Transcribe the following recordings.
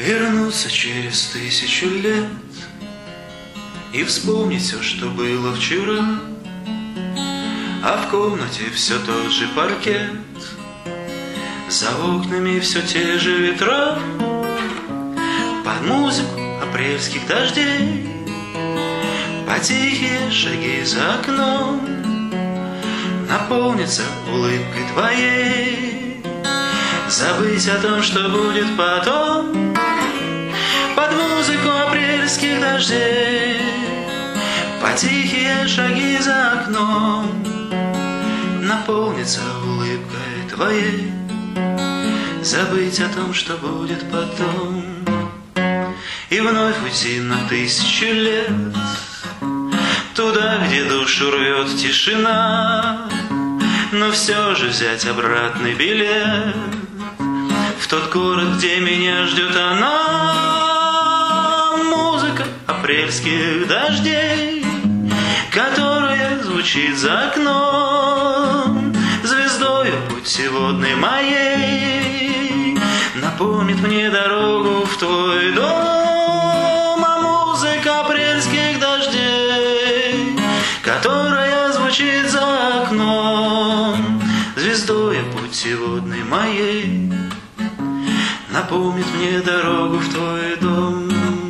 Вернуться через 1000 лет и вспомнить все, что было вчера, а в комнате все тот же паркет, за окнами все те же ветра, под музыку апрельских дождей, по тихие шаги за окном наполнится улыбкой твоей. Забыть о том, что будет потом, под музыку апрельских дождей, по тихие шаги за окном наполнится улыбкой твоей. Забыть о том, что будет потом, и вновь уйти на 1000 лет, туда, где душу рвет тишина, но все же взять обратный билет в тот город, где меня ждет она. Музыка апрельских дождей, которая звучит за окном, звездою путеводной моей, напомнит мне дорогу в твой дом. А музыка апрельских дождей, которая звучит за окном, звездою путеводной моей, напомнит мне дорогу в твой дом.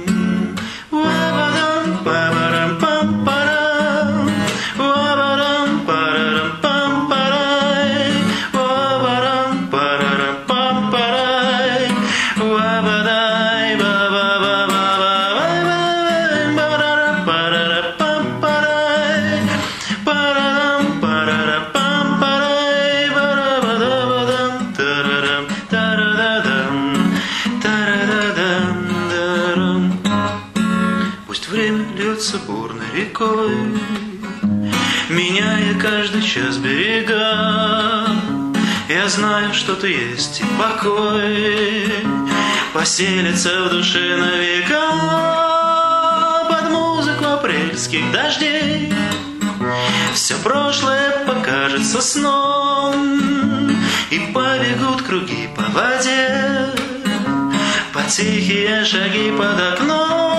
Время льется бурной рекой, меняя каждый час берега. Я знаю, что-то есть и покой поселится в душе на века. Под музыку апрельских дождей все прошлое покажется сном, и побегут круги по воде, по тихие шаги под окном.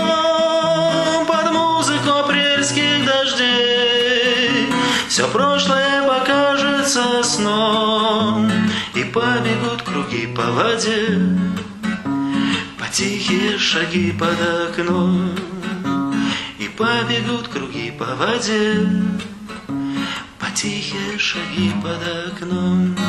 Все прошлое покажется сном, и побегут круги по воде, по тихие шаги под окном. И побегут круги по воде, по тихие шаги под окном.